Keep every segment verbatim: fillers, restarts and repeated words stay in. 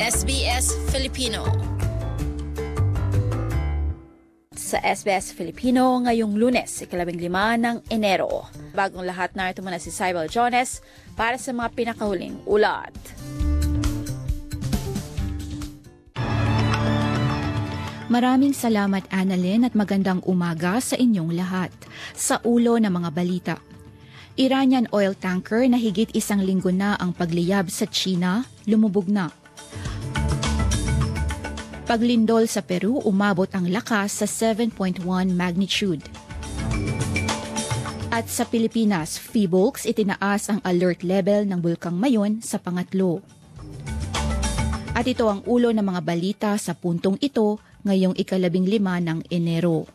S B S Filipino. Sa S B S Filipino ngayong Lunes, ikalabing lima ng Enero. Bagong lahat, narito muna si Cybel Jones para sa mga pinakahuling ulat. Maraming salamat, Annalyn, at magandang umaga sa inyong lahat. Sa ulo ng mga balita, Iranian oil tanker na higit isang linggo na ang pagliyab sa China, lumubog na. Paglindol sa Peru, umabot ang lakas sa seven point one magnitude. At sa Pilipinas, Phobolgs itinaas ang alert level ng Bulkang Mayon sa pangatlo. At ito ang ulo ng mga balita sa puntong ito ngayong ikalabing lima ng Enero.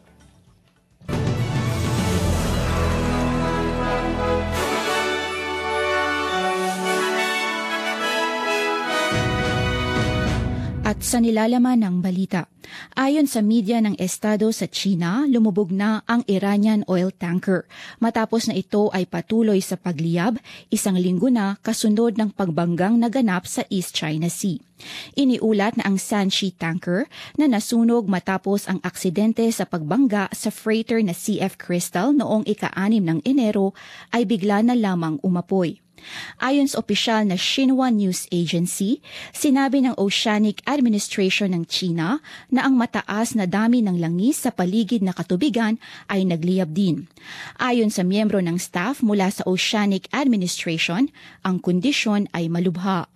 At sa nilalaman ng balita, ayon sa media ng Estado sa China, lumubog na ang Iranian oil tanker. Matapos na ito ay patuloy sa pagliyab, isang linggo na kasunod ng pagbanggang naganap sa East China Sea. Iniulat na ang Sanchi tanker na nasunog matapos ang aksidente sa pagbangga sa freighter na C F Crystal noong ika-anim ng Enero ay bigla na lamang umapoy. Ayon sa opisyal na Xinhua News Agency, sinabi ng Oceanic Administration ng China na ang mataas na dami ng langis sa paligid na katubigan ay nagliyab din. Ayon sa miyembro ng staff mula sa Oceanic Administration, ang kondisyon ay malubha.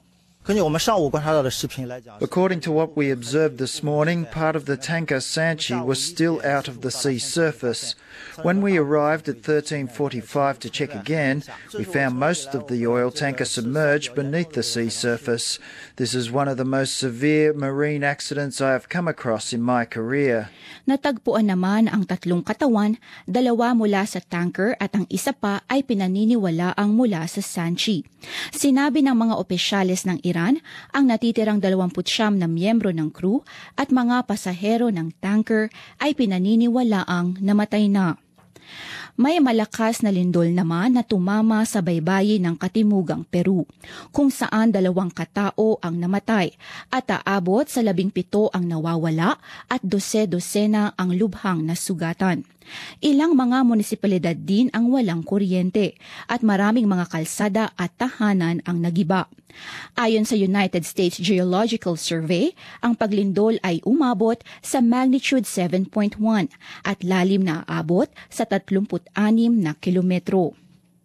According to what we observed this morning, part of the tanker Sanchi was still out of the sea surface. When we arrived at thirteen forty-five to check again, we found most of the oil tanker submerged beneath the sea surface. This is one of the most severe marine accidents I have come across in my career. Natagpuan naman ang tatlong katawan, dalawa mula sa tanker at ang isa pa ay pinaniniwalaang mula sa Sanchi. Sinabi ng mga opisyales ng Iran, ang natitirang dalawampu't siyam na miyembro ng crew at mga pasahero ng tanker ay pinaniniwalaang namatay na. May malakas na lindol naman na tumama sa baybayin ng Katimugang Peru, kung saan dalawang katao ang namatay at aabot sa labing pito ang nawawala at dose-dosena ang lubhang nasugatan. Ilang mga munisipalidad din ang walang kuryente at maraming mga kalsada at tahanan ang nagiba. Ayon sa United States Geological Survey, ang paglindol ay umabot sa magnitude seven point one at lalim na aabot sa tatlumpu't anim na kilometro.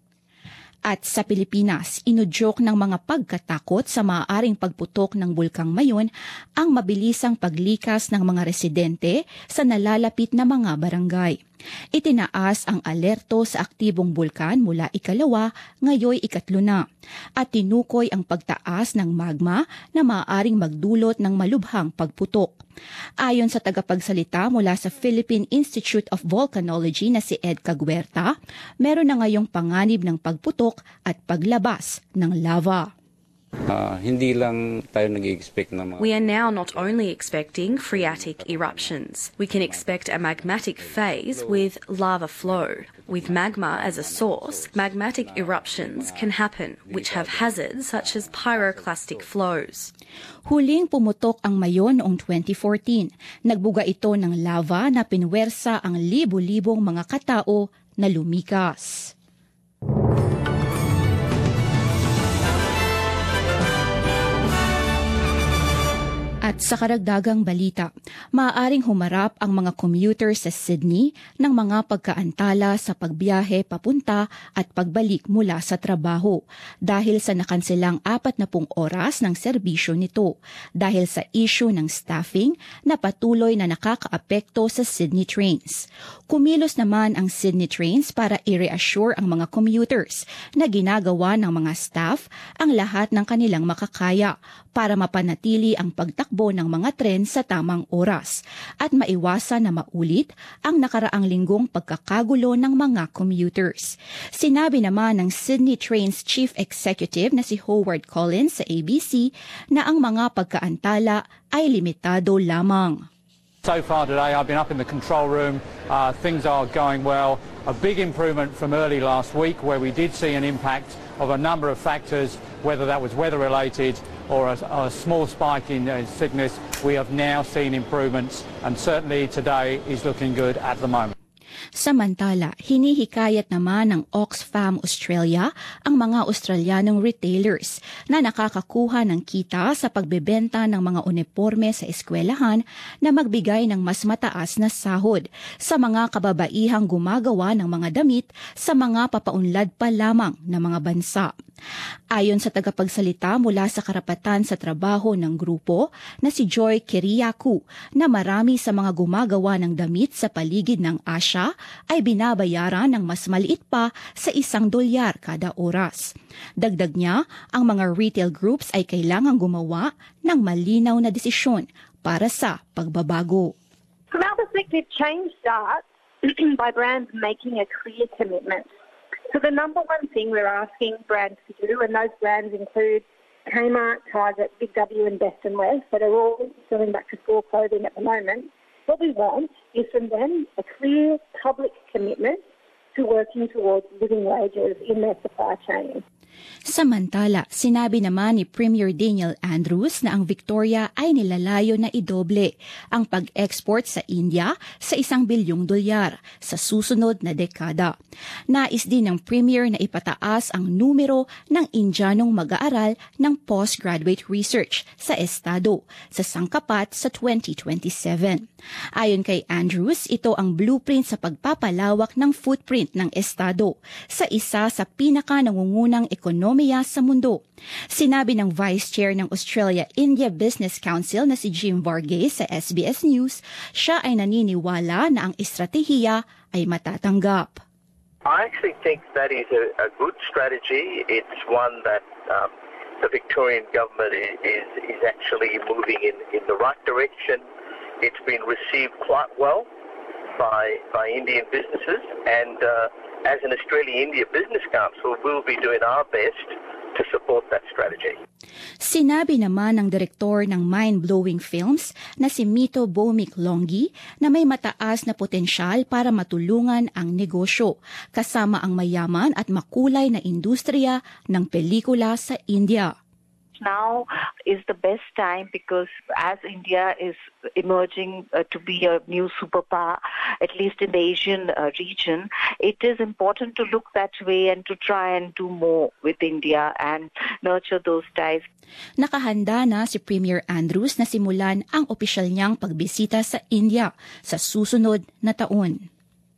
At sa Pilipinas, inudyok ng mga pagkatakot sa maaaring pagputok ng Bulkang Mayon ang mabilisang paglikas ng mga residente sa nalalapit na mga barangay. Itinaas ang alerto sa aktibong bulkan mula ikalawa, ngayoy ikatlo na, at tinukoy ang pagtaas ng magma na maaaring magdulot ng malubhang pagputok. Ayon sa tagapagsalita mula sa Philippine Institute of Volcanology na si Ed Caguerta, meron na ngayong panganib ng pagputok at paglabas ng lava. Uh, hindi lang tayo nag-i-expect na mga... We are now not only expecting phreatic eruptions. We can expect a magmatic phase with lava flow. With magma as a source, magmatic eruptions can happen, which have hazards such as pyroclastic flows. Huling pumutok ang Mayon noong twenty fourteen. Nagbuga ito ng lava na pinwersa ang libo-libong mga katao na lumikas. At sa karagdagang balita, maaaring humarap ang mga commuter sa Sydney ng mga pagkaantala sa pagbiyahe papunta at pagbalik mula sa trabaho dahil sa nakanselang apat na pung oras ng serbisyo nito dahil sa issue ng staffing na patuloy na nakakaapekto sa Sydney trains. Kumilos naman ang Sydney trains para i-reassure ang mga commuters na ginagawa ng mga staff ang lahat ng kanilang makakaya para mapanatili ang pagtakbo ng mga tren sa tamang oras at maiwasan na maulit ang nakaraang linggong pagkakagulo ng mga commuters. Sinabi naman ng Sydney Trains Chief Executive na si Howard Collins sa A B C na ang mga pagkaantala ay limitado lamang. So far today, I've been up in the control room. Uh, things are going well. A big improvement from early last week where we did see an impact of a number of factors, whether that was weather-related or a, a small spike in uh, sickness. We have now seen improvements, and certainly today is looking good at the moment. Samantala, hinihikayat naman ng Oxfam Australia ang mga Australianong retailers na nakakakuha ng kita sa pagbebenta ng mga uniforme sa eskwelahan na magbigay ng mas mataas na sahod sa mga kababaihang gumagawa ng mga damit sa mga papaunlad pa lamang na mga bansa. Ayon sa tagapagsalita mula sa Karapatan sa Trabaho ng grupo na si Joy Kiriakou, na marami sa mga gumagawa ng damit sa paligid ng Asia ay binabayaran ng mas maliit pa sa isang dolyar kada oras. Dagdag niya, ang mga retail groups ay kailangang gumawa ng malinaw na desisyon para sa pagbabago. From our perspective, change starts by brands making a clear commitment. So the number one thing we're asking brands to do, and those brands include Kmart, Target, Big W and Best and West, that are all selling back to school clothing at the moment, what we want is from them a clear public commitment to working towards living wages in their supply chain. Samantala, sinabi naman ni Premier Daniel Andrews na ang Victoria ay nilalayo na idoble ang pag-export sa India sa isang bilyong dolyar sa susunod na dekada. Nais din ng Premier na ipataas ang numero ng Indianong mag-aaral ng postgraduate research sa estado sa sangkapat sa twenty twenty-seven. Ayon kay Andrews, ito ang blueprint sa pagpapalawak ng footprint ng estado sa isa sa pinaka-nangungunang ekonomiya sa mundo. Sinabi ng Vice Chair ng Australia-India Business Council na si Jim Varghese sa S B S News, siya ay naniniwala na ang estratehiya ay matatanggap. I actually think that is a, a good strategy. It's one that um, the Victorian government is, is, is actually moving in, in the right direction. It's been received quite well by by Indian businesses, and uh, as an Australia-India Business Council, we'll be doing our best to support that strategy. Sinabi naman ng direktor ng Mind-Blowing Films na si Mito Bomik-Longgi na may mataas na potensyal para matulungan ang negosyo, kasama ang mayaman at makulay na industriya ng pelikula sa India. Now is the best time because as India is emerging uh, to be a new superpower, at least in the Asian uh, region, it is important to look that way and to try and do more with India and nurture those ties. Nakahanda na si Premier Andrews na simulan ang opisyal niyang pagbisita sa India sa susunod na taon.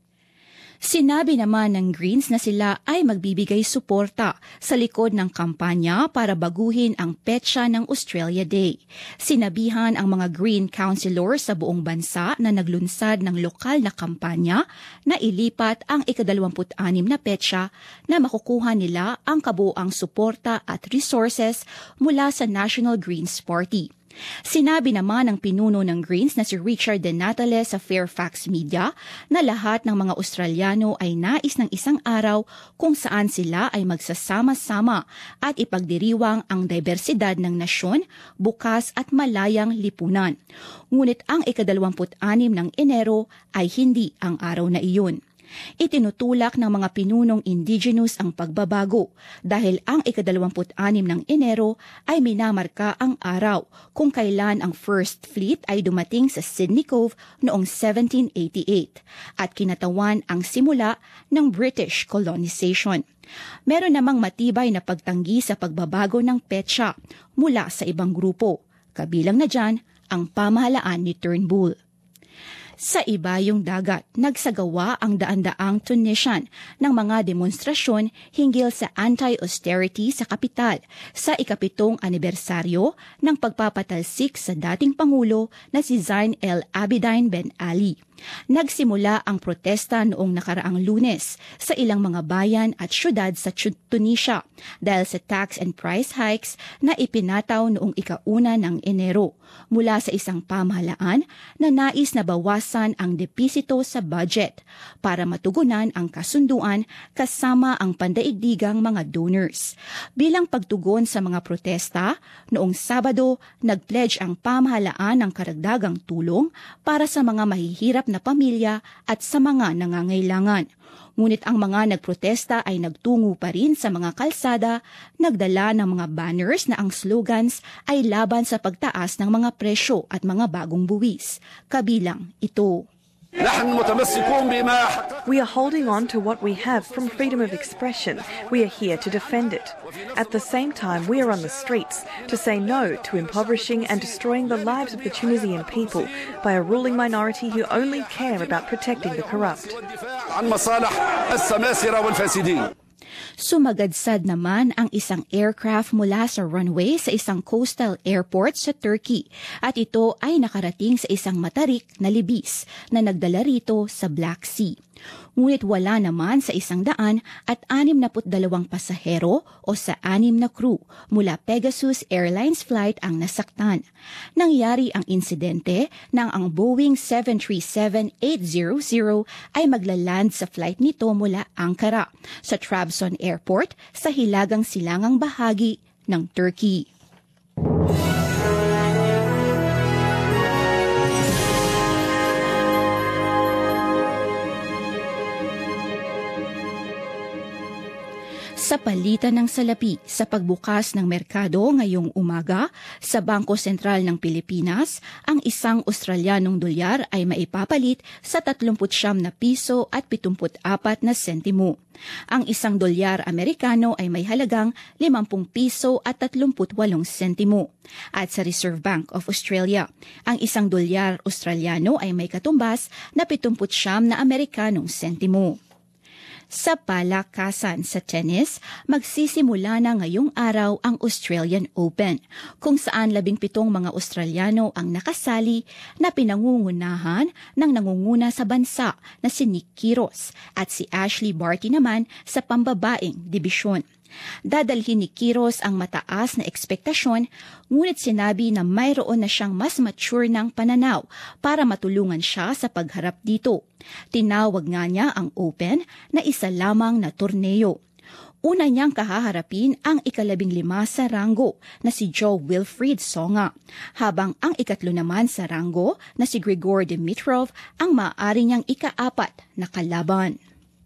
Sinabi naman ng Greens na sila ay magbibigay suporta sa likod ng kampanya para baguhin ang petsa ng Australia Day. Sinabihan ang mga Green councillors sa buong bansa na naglunsad ng lokal na kampanya na ilipat ang ikadalawamput-anim na petsa na makukuha nila ang kabuoang suporta at resources mula sa National Greens Party. Sinabi naman ng pinuno ng Greens na si Richard De Natale sa Fairfax Media na lahat ng mga Australiano ay nais ng isang araw kung saan sila ay magsasama-sama at ipagdiriwang ang diversidad ng nasyon, bukas at malayang lipunan. Ngunit ang ikadalawamput-anim ng Enero ay hindi ang araw na iyon. Itinutulak ng mga pinunong indigenous ang pagbabago dahil ang ikadalawamput-anim ng Enero ay minamarka ang araw kung kailan ang First Fleet ay dumating sa Sydney Cove noong seventeen eighty-eight at kinatawan ang simula ng British colonization. Meron namang matibay na pagtanggi sa pagbabago ng petsa mula sa ibang grupo, kabilang na dyan ang pamahalaan ni Turnbull. Sa ibayong dagat, nagsagawa ang daan-daang Tunisian ng mga demonstrasyon hinggil sa anti-austerity sa kapital sa ikapitong anibersaryo ng pagpapatalsik sa dating Pangulo na si Zine El Abidine Ben Ali. Nagsimula ang protesta noong nakaraang Lunes sa ilang mga bayan at syudad sa Tunisia dahil sa tax and price hikes na ipinataw noong ikauna ng Enero mula sa isang pamahalaan na nais na bawasan ang depisito sa budget para matugunan ang kasunduan kasama ang pandaigdigang mga donors. Bilang pagtugon sa mga protesta, noong Sabado, nagpledge ang pamahalaan ng karagdagang tulong para sa mga mahihirap na na pamilya at sa mga nangangailangan. Ngunit ang mga nagprotesta ay nagtungo pa rin sa mga kalsada, nagdala ng mga banners na ang slogans ay laban sa pagtaas ng mga presyo at mga bagong buwis. Kabilang ito. We are holding on to what we have from freedom of expression. We are here to defend it. At the same time, we are on the streets to say no to impoverishing and destroying the lives of the Tunisian people by a ruling minority who only care about protecting the corrupt. Sumagadsad naman ang isang aircraft mula sa runway sa isang coastal airport sa Turkey at ito ay nakarating sa isang matarik na libis na nagdala rito sa Black Sea. Ngunit wala naman sa isang daan at anim na put dalawang pasahero o sa anim na crew mula Pegasus Airlines flight ang nasaktan. Nangyari ang insidente nang ang Boeing seven three seven eight hundred ay maglaland sa flight nito mula Ankara sa Trabzon Airport sa hilagang silangang bahagi ng Turkey. Sa palitan ng salapi sa pagbukas ng merkado ngayong umaga sa Bangko Sentral ng Pilipinas, ang isang Australianong dolyar ay maipapalit sa tatlumput siyam na piso at pitumput apat na sentimo. Ang isang dolyar Amerikano ay may halagang limampung piso at tatlumput walong sentimo. At sa Reserve Bank of Australia, ang isang dolyar Australiano ay may katumbas na pitumput siyam na Amerikanong sentimo. Sa palakasan sa tennis, magsisimula na ngayong araw ang Australian Open, kung saan labing pitong mga Australiano ang nakasali na pinangungunahan ng nangunguna sa bansa na si Nick Kyrgios at si Ashley Barty naman sa pambabaeng dibisyon. Dadalhin ni Kyrgios ang mataas na ekspektasyon, ngunit sinabi na mayroon na siyang mas mature ng pananaw para matulungan siya sa pagharap dito. Tinawag nga niya ang Open na isa lamang na torneo. Una niyang kahaharapin ang ikalabing lima sa ranggo na si Jo-Wilfried Tsonga, habang ang ikatlo naman sa ranggo na si Grigor Dimitrov ang maaari niyang ikaapat na kalaban.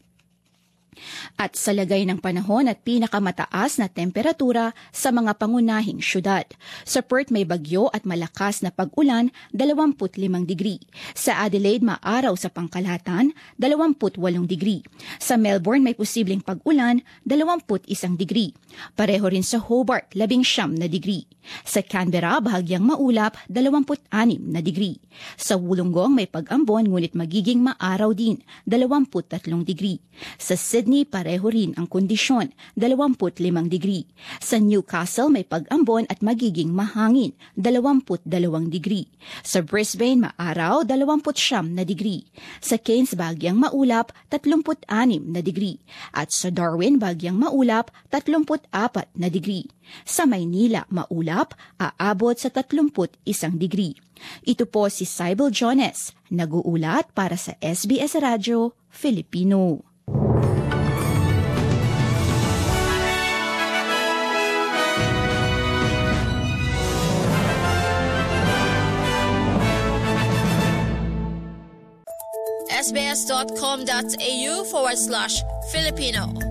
At sa lagay ng panahon at pinakamataas na temperatura sa mga pangunahing syudad. Sa Perth may bagyo at malakas na pag-ulan, dalawamput limang digri. Sa Adelaide maaraw sa pangkalahatan, dalawamput walong digri. Sa Melbourne may posibleng pag-ulan, dalawamput isang digri. Pareho rin sa Hobart, labing siyam na digri. Sa Canberra, bahagyang maulap, dalawamput anim na digri. Sa Wollongong may pag-ambon ngunit magiging maaraw din, dalawamput tatlong digri. Sa Sydney, pareho rin ang kondisyon, dalawamput limang digri. Sa Newcastle, may pag-ambon at magiging mahangin, dalawamput dalawang digri. Sa Brisbane, maaraw, dalawamput siyam na digri. Sa Cairns, bahagyang maulap, tatlumput anim na digri. At sa Darwin, bahagyang maulap, tatlumput apat na digri. Sa Maynila, maulap, aabot sa tatlumput isang digri. Ito po si Cybel Jones, nag-uulat para sa S B S Radio Filipino. sbs.com.au forward slash Filipino